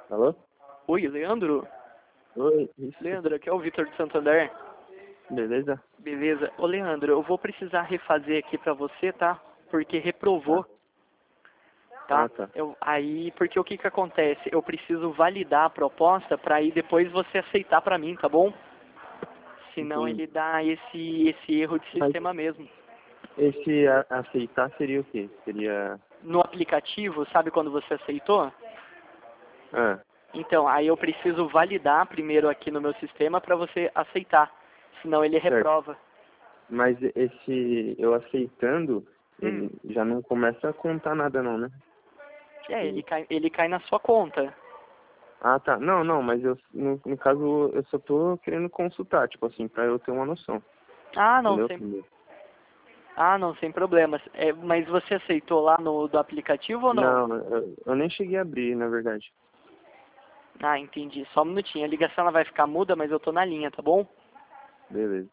Alô? Oi, Leandro? Oi, isso. Leandro, aqui é o Vitor de Santander. Beleza? Beleza. Ô, Leandro, eu vou precisar refazer aqui pra você, tá? Porque reprovou, tá? Ah, tá. Porque o que que acontece? Eu preciso validar a proposta pra aí depois você aceitar pra mim, tá bom? Senão Entendi. ele dá esse erro de Mas sistema mesmo. esse aceitar seria o quê? Seria... No aplicativo, sabe quando você aceitou? Ah, Então, aí eu preciso validar primeiro aqui no meu sistema pra você aceitar. Senão ele certo. reprova. Mas esse eu aceitando, Hum. ele já não começa a contar nada não, né? É, Tipo... ele cai na sua conta. Ah, tá. Não, não, mas eu, no caso, eu só tô querendo consultar, tipo assim, pra eu ter uma noção, Ah, não, entendeu? sem, sem problemas. É, mas você aceitou lá no do aplicativo ou não? Não, eu nem cheguei a abrir, na verdade. Ah, entendi. Só um minutinho. A ligação ela vai ficar muda, mas eu tô na linha, tá bom? Beleza.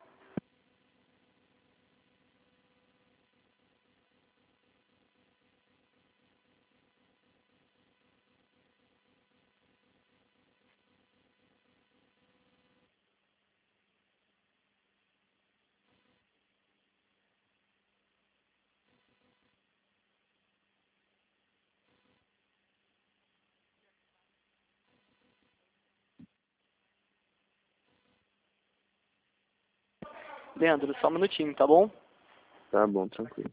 Leandro, só um minutinho, tá bom? Tá bom, tranquilo.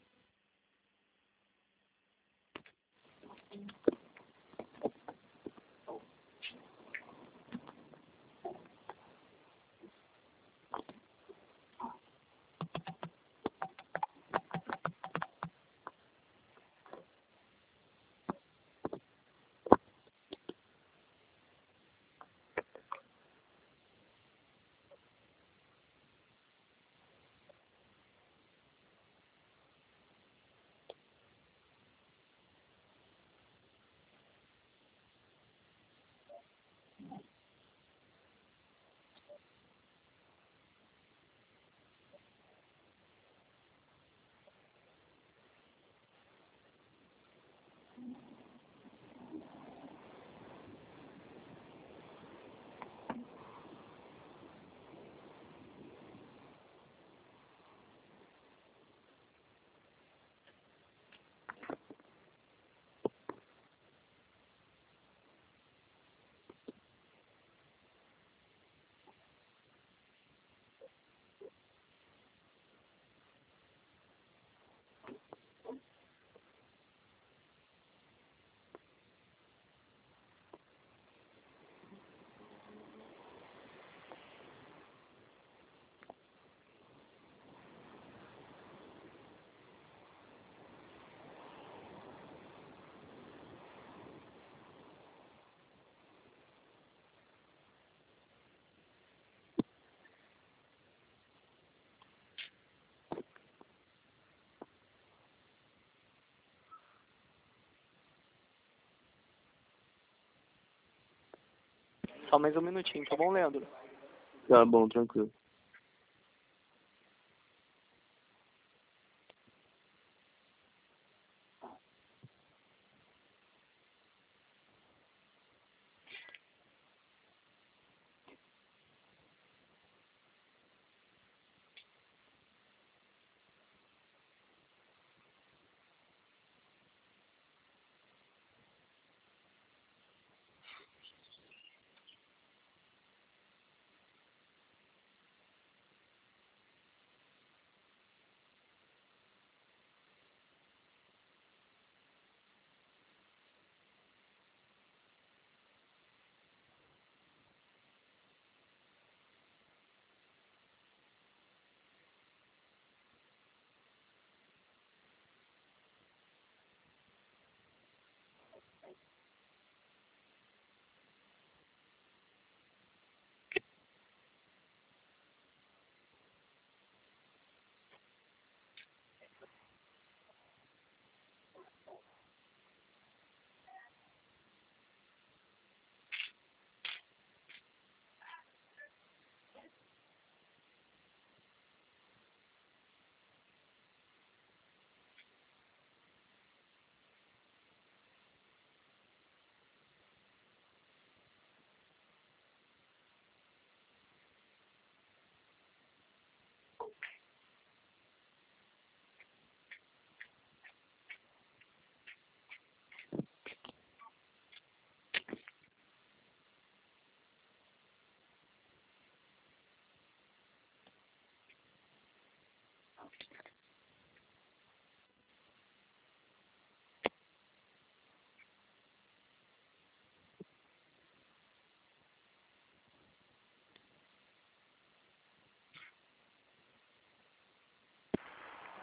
Só mais um minutinho, tá bom, Leandro? Tá bom, tranquilo.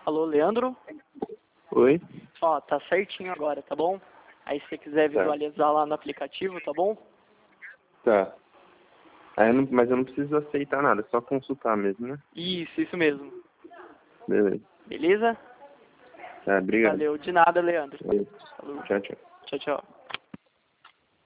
Alô, Leandro? Oi? Ó, tá certinho agora, tá bom? Aí se você quiser visualizar lá no aplicativo, tá bom? Tá. Mas eu não preciso aceitar nada, é só consultar mesmo, né? Isso mesmo. Beleza. Beleza? Tá, obrigado. Valeu, de nada, Leandro. Valeu. Falou. Tchau, tchau. Tchau, tchau.